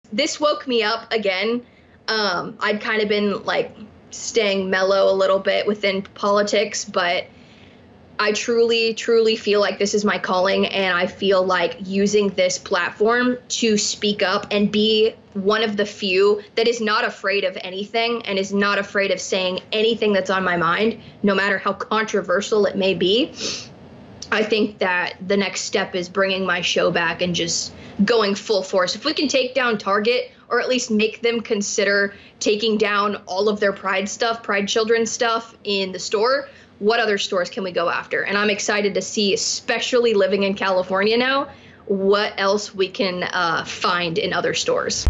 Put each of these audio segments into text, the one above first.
this woke me up again. I'd kind of been like staying mellow a little bit within politics, but I truly, truly feel like this is my calling, and I feel like using this platform to speak up and be one of the few that is not afraid of anything and is not afraid of saying anything that's on my mind, no matter how controversial it may be. I think that the next step is bringing my show back and just going full force. If we can take down Target, or at least make them consider taking down all of their Pride stuff, Pride Children stuff in the store, what other stores can we go after? And I'm excited to see, especially living in California now, what else we can find in other stores.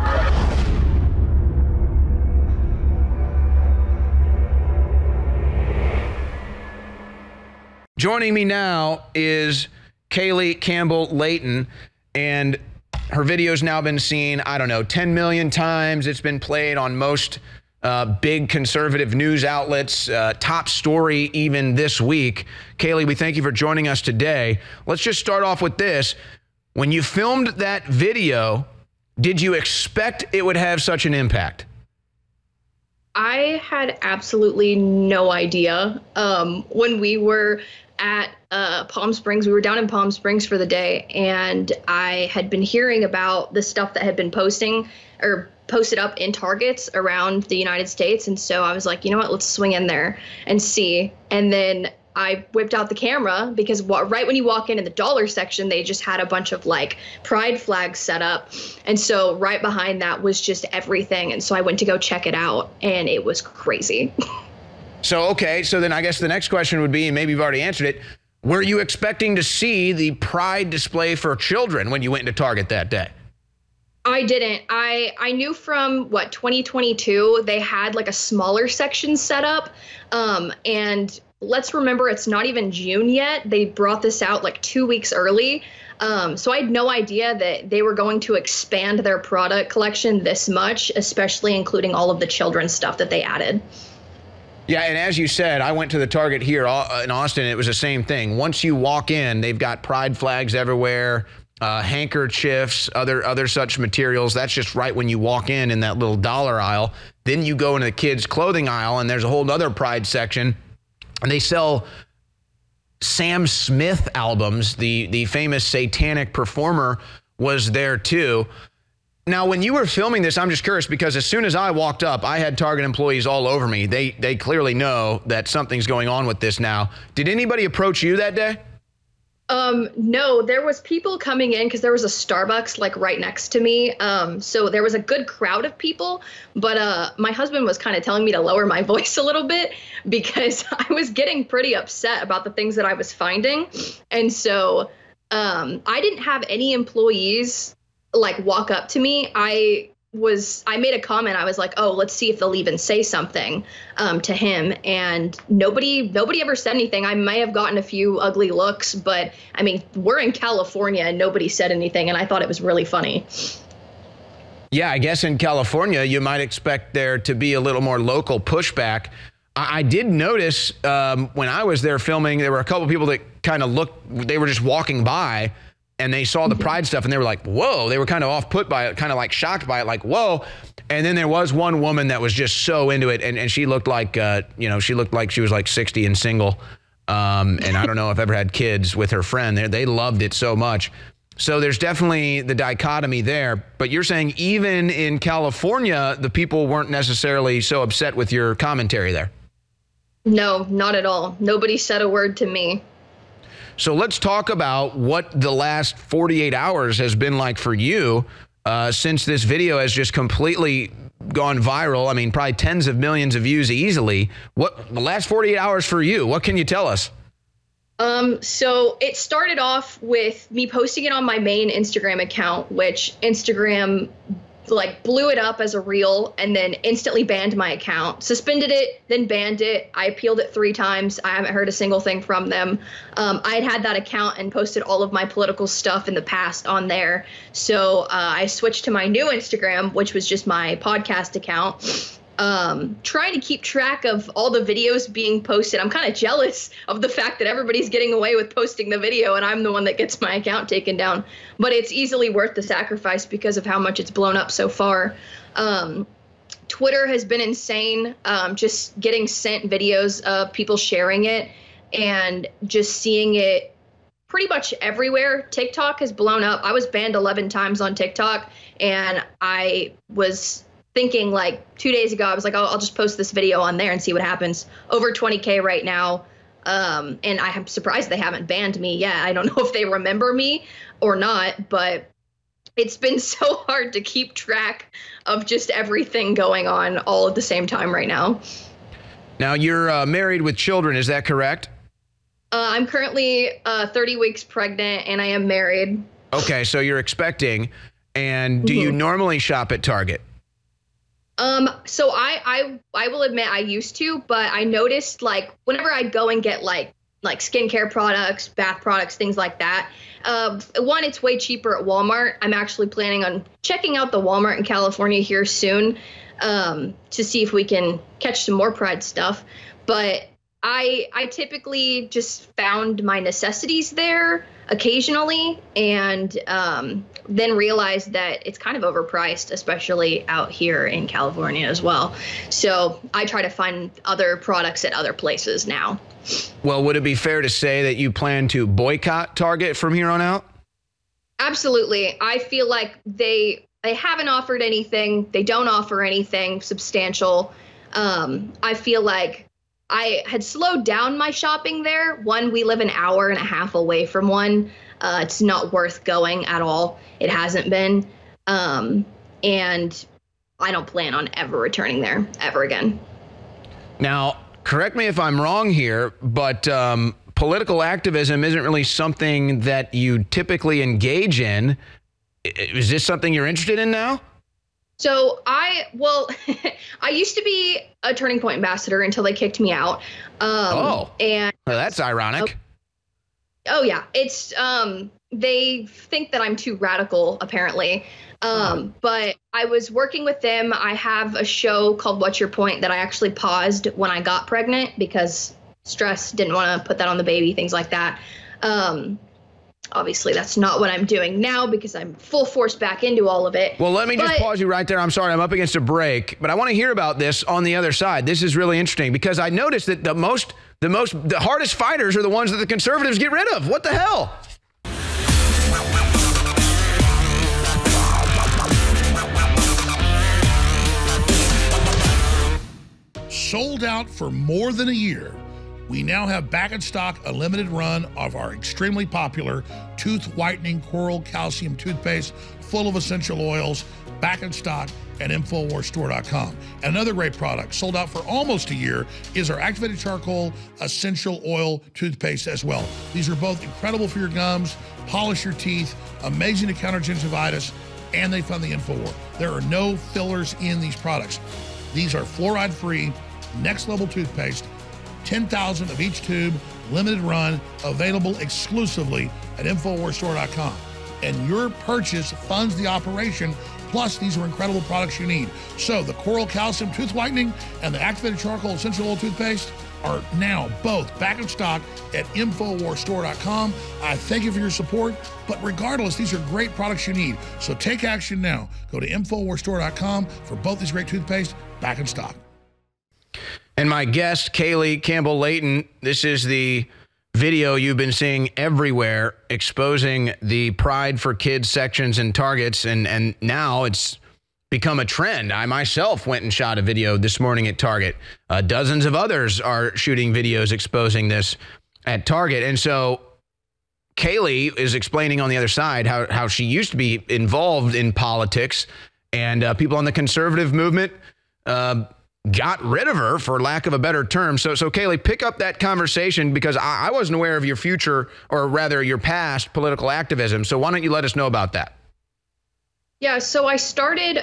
Joining me now is Kaylee Campbell Layton, and her video's now been seen, I don't know, 10 million times. It's been played on most big conservative news outlets, top story even this week. Kaylee, we thank you for joining us today. Let's just start off with this. When you filmed that video, did you expect it would have such an impact? I had absolutely no idea. When we were at Palm Springs, we were down in Palm Springs for the day, and I had been hearing about the stuff that had been posted up in Targets around the United States. And so I was like, you know what, let's swing in there and see. And then I whipped out the camera because right when you walk in the dollar section, they just had a bunch of like pride flags set up. And so right behind that was just everything. And so I went to go check it out, and it was crazy. So, okay, so then I guess the next question would be, and maybe you've already answered it, were you expecting to see the pride display for children when you went into Target that day? I didn't. I knew from 2022, they had like a smaller section set up. And let's remember, it's not even June yet. They brought this out like 2 weeks early. So I had no idea that they were going to expand their product collection this much, especially including all of the children's stuff that they added. Yeah, and as you said, I went to the Target here in Austin. It was the same thing. Once you walk in, they've got pride flags everywhere, handkerchiefs, other such materials. That's just right when you walk in that little dollar aisle. Then you go into the kids' clothing aisle, and there's a whole other pride section, and they sell Sam Smith albums. The famous satanic performer was there too. Now, when you were filming this, I'm just curious, because as soon as I walked up, I had Target employees all over me. They clearly know that something's going on with this now. Did anybody approach you that day? No, there was people coming in because there was a Starbucks like right next to me. So there was a good crowd of people, but my husband was kind of telling me to lower my voice a little bit because I was getting pretty upset about the things that I was finding. And so I didn't have any employees like walk up to me. I made a comment. I was like, oh, let's see if they'll even say something to him. And nobody ever said anything. I may have gotten a few ugly looks, but I mean, we're in California and nobody said anything. And I thought it was really funny. Yeah, I guess in California, you might expect there to be a little more local pushback. I did notice when I was there filming, there were a couple of people that kind of looked, they were just walking by, and they saw the pride stuff, and they were like, whoa. They were kind of off-put by it, kind of like shocked by it, like, whoa. And then there was one woman that was just so into it, and she looked like, she looked like she was like 60 and single. And I don't know if ever had kids with her friend. They loved it so much. So there's definitely the dichotomy there. But you're saying even in California, the people weren't necessarily so upset with your commentary there? No, not at all. Nobody said a word to me. So let's talk about what the last 48 hours has been like for you since this video has just completely gone viral. I mean, probably tens of millions of views easily. What the last 48 hours for you? What can you tell us? So it started off with me posting it on my main Instagram account, which Instagram like blew it up as a reel and then instantly banned my account, suspended it, then banned it. I appealed it 3 times. I haven't heard a single thing from them. I had that account and posted all of my political stuff in the past on there. So I switched to my new Instagram, which was just my podcast account. trying to keep track of all the videos being posted. I'm kind of jealous of the fact that everybody's getting away with posting the video and I'm the one that gets my account taken down. But it's easily worth the sacrifice because of how much it's blown up so far. Twitter has been insane, just getting sent videos of people sharing it and just seeing it pretty much everywhere. TikTok has blown up. I was banned 11 times on TikTok, and I was thinking like 2 days ago, I was like, oh, I'll just post this video on there and see what happens. Over 20K right now. And I am surprised they haven't banned me yet. I don't know if they remember me or not, but it's been so hard to keep track of just everything going on all at the same time right now. Now, you're married with children, is that correct? I'm currently 30 weeks pregnant and I am married. Okay, so you're expecting. And do you normally shop at Target? So I will admit I used to, but I noticed like whenever I go and get like skincare products, bath products, things like that, one, it's way cheaper at Walmart. I'm actually planning on checking out the Walmart in California here soon, to see if we can catch some more Pride stuff. But I typically just found my necessities there occasionally, and then realized that it's kind of overpriced, especially out here in California as well. So I try to find other products at other places now. Well, would it be fair to say that you plan to boycott Target from here on out? Absolutely. I feel like they haven't offered anything. They don't offer anything substantial. I feel like I had slowed down my shopping there. One, we live an hour and a half away from one. It's not worth going at all. It hasn't been. And I don't plan on ever returning there ever again. Now, correct me if I'm wrong here, but political activism isn't really something that you typically engage in. Is this something you're interested in now? So I used to be a Turning Point ambassador until they kicked me out. And well, that's ironic. Oh yeah, it's they think that I'm too radical apparently. But I was working with them. I have a show called What's Your Point that I actually paused when I got pregnant because stress, didn't want to put that on the baby, things like that. Obviously, that's not what I'm doing now because I'm full force back into all of it. Well, let me just pause you right there. I'm sorry, I'm up against a break, but I want to hear about this on the other side. This is really interesting because I noticed that the hardest fighters are the ones that the conservatives get rid of. What the hell? Sold out for more than a year, we now have back in stock a limited run of our extremely popular tooth whitening coral calcium toothpaste full of essential oils, back in stock at InfoWarsStore.com. Another great product sold out for almost a year is our activated charcoal essential oil toothpaste as well. These are both incredible for your gums, polish your teeth, amazing to counter gingivitis, and they fund the InfoWar. There are no fillers in these products. These are fluoride-free, next-level toothpaste, 10,000 of each tube, limited run, available exclusively at InfoWarsStore.com. And your purchase funds the operation, plus these are incredible products you need. So the Coral Calcium Tooth Whitening and the Activated Charcoal Essential Oil Toothpaste are now both back in stock at InfoWarsStore.com. I thank you for your support, but regardless, these are great products you need. So take action now. Go to InfoWarsStore.com for both these great toothpaste back in stock. And my guest, Kaylee Campbell-Layton, this is the video you've been seeing everywhere exposing the Pride for Kids sections and Targets, and now it's become a trend. I myself went and shot a video this morning at Target. Dozens of others are shooting videos exposing this at Target. And so Kaylee is explaining on the other side how she used to be involved in politics, and people on the conservative movement got rid of her, for lack of a better term. So Kaylee, pick up that conversation because I wasn't aware of your future, or rather your past political activism. So why don't you let us know about that? Yeah, so I started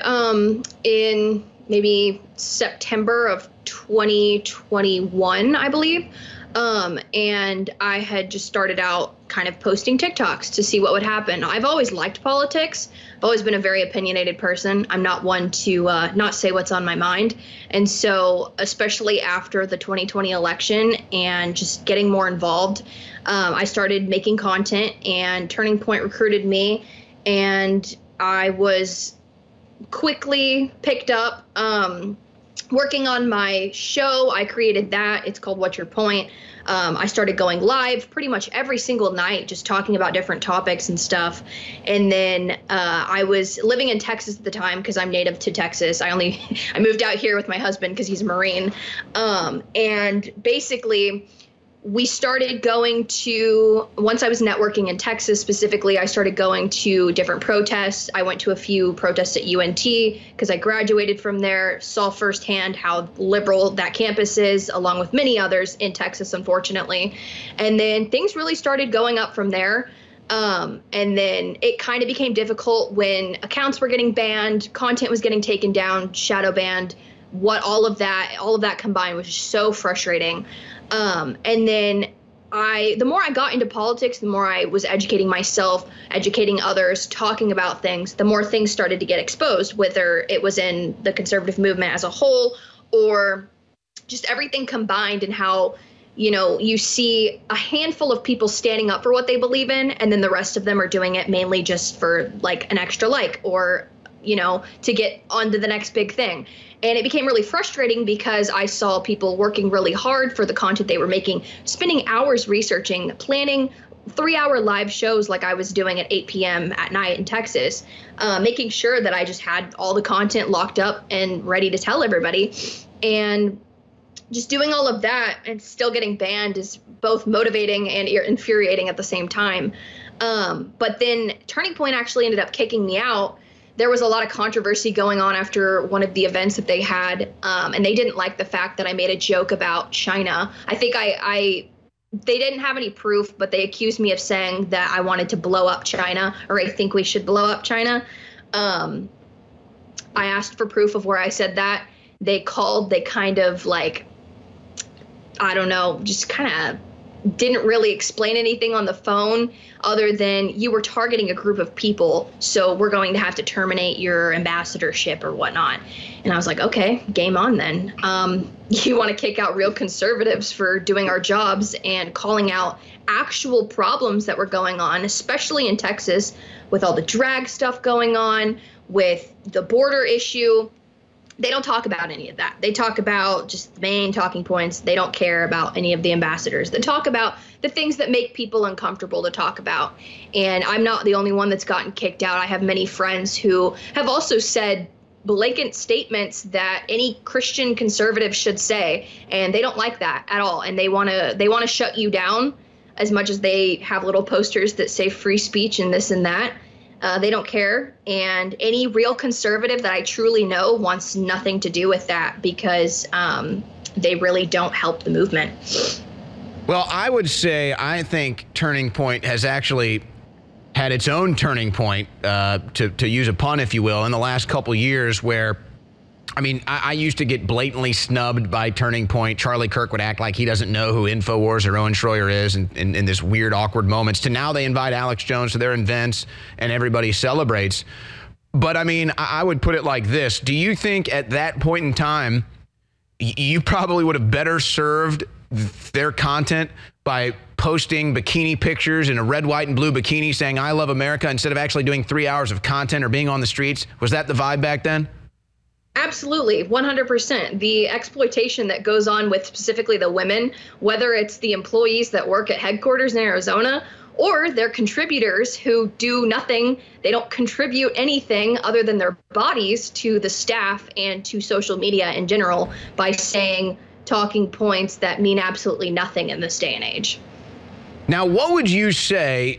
in maybe September of 2021, I believe. And I had just started out kind of posting TikToks to see what would happen. I've always liked politics. I've always been a very opinionated person. I'm not one to not say what's on my mind. And so, especially after the 2020 election and just getting more involved, I started making content, and Turning Point recruited me, and I was quickly picked up working on my show. I created that. It's called What's Your Point? I started going live pretty much every single night, just talking about different topics and stuff. And then I was living in Texas at the time because I'm native to Texas. I moved out here with my husband because he's a Marine. And basically, we started going to, once I was networking in Texas specifically, I started going to different protests. I went to a few protests at UNT because I graduated from there, saw firsthand how liberal that campus is, along with many others in Texas, unfortunately. And then things really started going up from there. And then it kind of became difficult when accounts were getting banned, content was getting taken down, shadow banned. All of that combined was just so frustrating. And then the more I got into politics, the more I was educating myself, educating others, talking about things, the more things started to get exposed, whether it was in the conservative movement as a whole or just everything combined, and how, you see a handful of people standing up for what they believe in, and then the rest of them are doing it mainly just for like an extra like, or, to get onto the next big thing. And it became really frustrating because I saw people working really hard for the content they were making, spending hours researching, planning 3-hour live shows like I was doing at 8 p.m. at night in Texas, making sure that I just had all the content locked up and ready to tell everybody. And just doing all of that and still getting banned is both motivating and infuriating at the same time. But then Turning Point actually ended up kicking me out. There was a lot of controversy going on after one of the events that they had, and they didn't like the fact that I made a joke about China. I think they didn't have any proof, but they accused me of saying that I wanted to blow up China, or I think we should blow up China. I asked for proof of where I said that. They kind of like, I don't know, just kind of didn't really explain anything on the phone other than you were targeting a group of people, so we're going to have to terminate your ambassadorship or whatnot. And I was like, okay, game on then. You want to kick out real conservatives for doing our jobs and calling out actual problems that were going on, especially in Texas with all the drag stuff going on, with the border issue. They don't talk about any of that. They talk about just the main talking points. They don't care about any of the ambassadors. They talk about the things that make people uncomfortable to talk about. And I'm not the only one that's gotten kicked out. I have many friends who have also said blatant statements that any Christian conservative should say, and they don't like that at all. And they want to shut you down as much as they have little posters that say free speech and this and that. They don't care. And any real conservative that I truly know wants nothing to do with that, because they really don't help the movement. Well, I would say I think Turning Point has actually had its own turning point, to use a pun, if you will, in the last couple years, where, I mean, I used to get blatantly snubbed by Turning Point. Charlie Kirk would act like he doesn't know who InfoWars or Owen Schroyer is in this weird, awkward moments, to now they invite Alex Jones to their events and everybody celebrates. But, I mean, I would put it like this. Do you think at that point in time, you probably would have better served their content by posting bikini pictures in a red, white, and blue bikini saying, I love America, instead of actually doing 3 hours of content or being on the streets? Was that the vibe back then? Absolutely, 100%. The exploitation that goes on with specifically the women, whether it's the employees that work at headquarters in Arizona or their contributors who do nothing, they don't contribute anything other than their bodies to the staff and to social media in general by saying talking points that mean absolutely nothing in this day and age. Now, what would you say?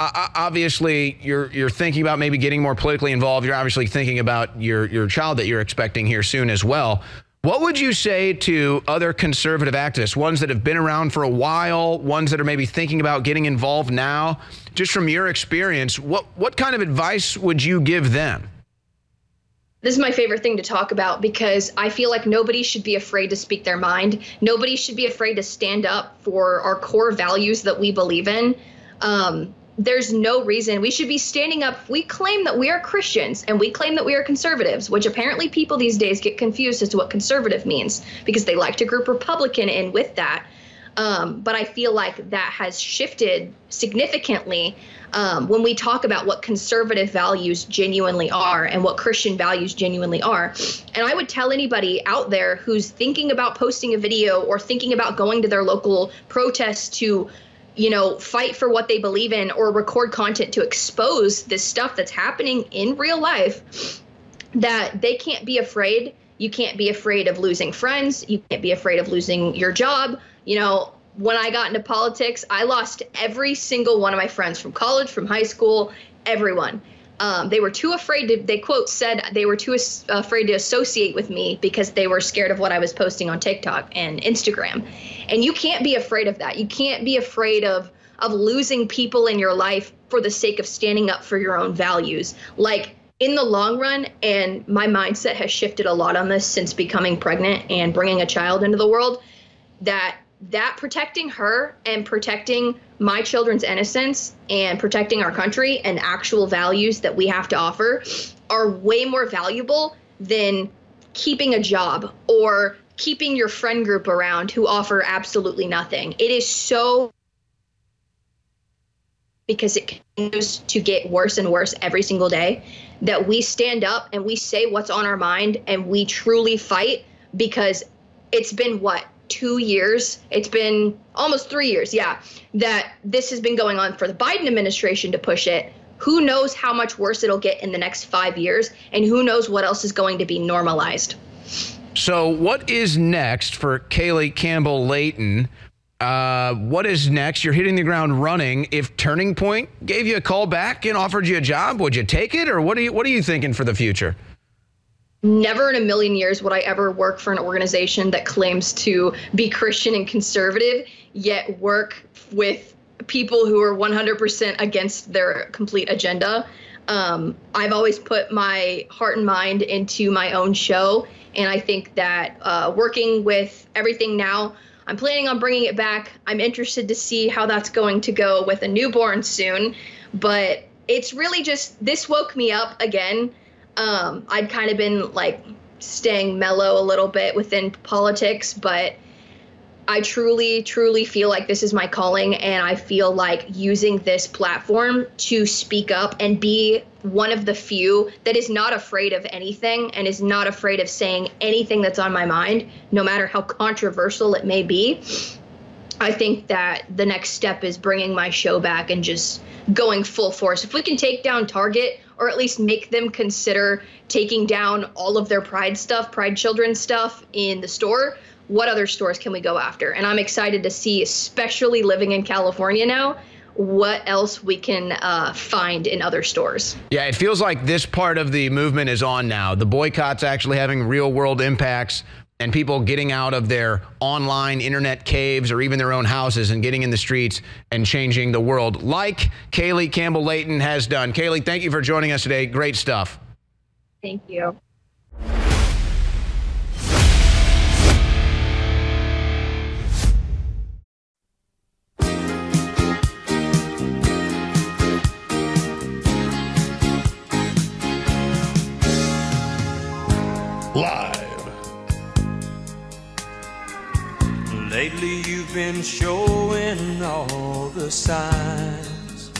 Obviously, you're thinking about maybe getting more politically involved. You're obviously thinking about your child that you're expecting here soon as well. What would you say to other conservative activists, ones that have been around for a while, ones that are maybe thinking about getting involved now? Just from your experience, what kind of advice would you give them? This is my favorite thing to talk about because I feel like nobody should be afraid to speak their mind. Nobody should be afraid to stand up for our core values that we believe in. There's no reason we should be standing up. We claim that we are Christians and we claim that we are conservatives, which apparently people these days get confused as to what conservative means because they like to group Republican in with that. But I feel like that has shifted significantly when we talk about what conservative values genuinely are and what Christian values genuinely are. And I would tell anybody out there who's thinking about posting a video or thinking about going to their local protest to, you know, fight for what they believe in or record content to expose this stuff that's happening in real life, that they can't be afraid. You can't be afraid of losing friends. You can't be afraid of losing your job. You know, when I got into politics, I lost every single one of my friends from college, from high school, everyone. They were too afraid to, they quote said they were too afraid to associate with me because they were scared of what I was posting on TikTok and Instagram. And you can't be afraid of that. You can't be afraid of losing people in your life for the sake of standing up for your own values. Like, in the long run, and my mindset has shifted a lot on this since becoming pregnant and bringing a child into the world, that protecting her and protecting my children's innocence and protecting our country and actual values that we have to offer are way more valuable than keeping a job or keeping your friend group around who offer absolutely nothing. It is so, because it continues to get worse and worse every single day, that we stand up and we say what's on our mind and we truly fight, because it's been what, 2 years? It's been almost 3 years, yeah, that this has been going on for the Biden administration to push it. Who knows how much worse it'll get in the next 5 years, and who knows what else is going to be normalized. So what is next for Kaylee Campbell Layton? What is next? You're hitting the ground running. If Turning Point gave you a call back and offered you a job, would you take it, or what are you thinking for the future? Never in a million years would I ever work for an organization that claims to be Christian and conservative, yet work with people who are 100% against their complete agenda. I've always put my heart and mind into my own show, and I think that working with Everything Now, I'm planning on bringing it back. I'm interested to see how that's going to go with a newborn soon, but it's really just, this woke me up again. I'd kind of been like staying mellow a little bit within politics, but I truly, truly feel like this is my calling, and I feel like using this platform to speak up and be one of the few that is not afraid of anything and is not afraid of saying anything that's on my mind, no matter how controversial it may be. I think that the next step is bringing my show back and just going full force. If we can take down Target, or at least make them consider taking down all of their Pride stuff, Pride Children stuff in the store, what other stores can we go after? And I'm excited to see, especially living in California now, what else we can find in other stores. Yeah, it feels like this part of the movement is on now. The boycott's actually having real world impacts, and people getting out of their online internet caves or even their own houses and getting in the streets and changing the world, like Kaylee Campbell Layton has done. Kaylee, thank you for joining us today. Great stuff. Thank you. Live. Lately you've been showing all the signs.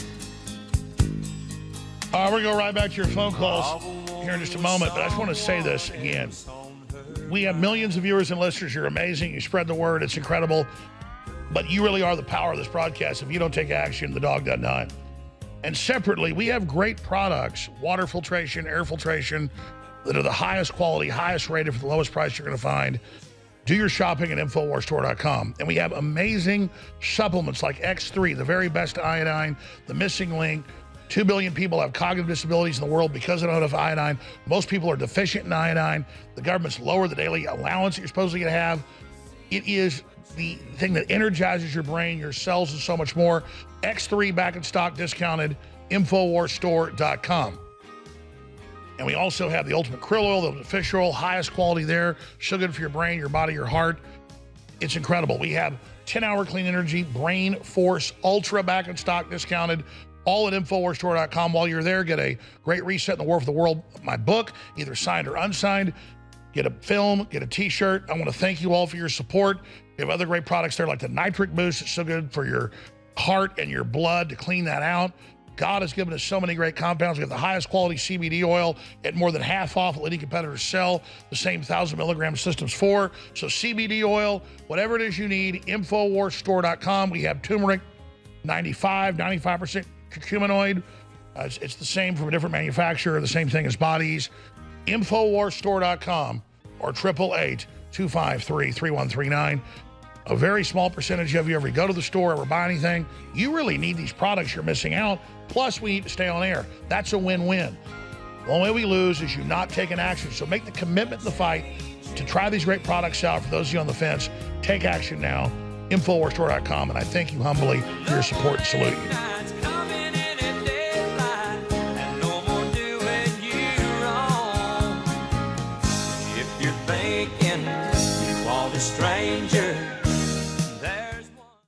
We're going to go right back to your phone calls here in just a moment, but I just want to say this again. We have millions of viewers and listeners. You're amazing. You spread the word. It's incredible. But you really are the power of this broadcast. If you don't take action, the dog doesn't hunt. And separately, we have great products, water filtration, air filtration, that are the highest quality, highest rated for the lowest price you're going to find. Do your shopping at InfoWarsStore.com. And we have amazing supplements like X3, the very best iodine, the missing link. 2 billion people have cognitive disabilities in the world because they don't have iodine. Most people are deficient in iodine. The government's lowered the daily allowance that you're supposedly going to have. It is the thing that energizes your brain, your cells, and so much more. X3 back in stock, discounted, InfoWarsStore.com. And we also have the Ultimate Krill Oil, the fish oil, highest quality there. So good for your brain, your body, your heart. It's incredible. We have 10-hour clean energy, Brain Force Ultra back in stock, discounted, all at InfoWarsStore.com. While you're there, get a great reset in the War for the World, my book, either signed or unsigned. Get a film, get a t-shirt. I want to thank you all for your support. We have other great products there like the Nitric Boost. It's so good for your heart and your blood to clean that out. God has given us so many great compounds. We have the highest quality CBD oil at more than half off what any competitors sell. The same 1,000 milligram systems for. So CBD oil, whatever it is you need, InfoWarsStore.com. We have turmeric, 95% curcuminoid. It's the same from a different manufacturer, the same thing as Bodies. InfoWarsStore.com or 888-253-3139. A very small percentage of you ever go to the store, ever buy anything. You really need these products. You're missing out. Plus, we need to stay on air. That's a win-win. The only way we lose is you not taking action. So make the commitment in the fight to try these great products out. For those of you on the fence, take action now. InfoWarsStore.com. And I thank you humbly for your support and salute you.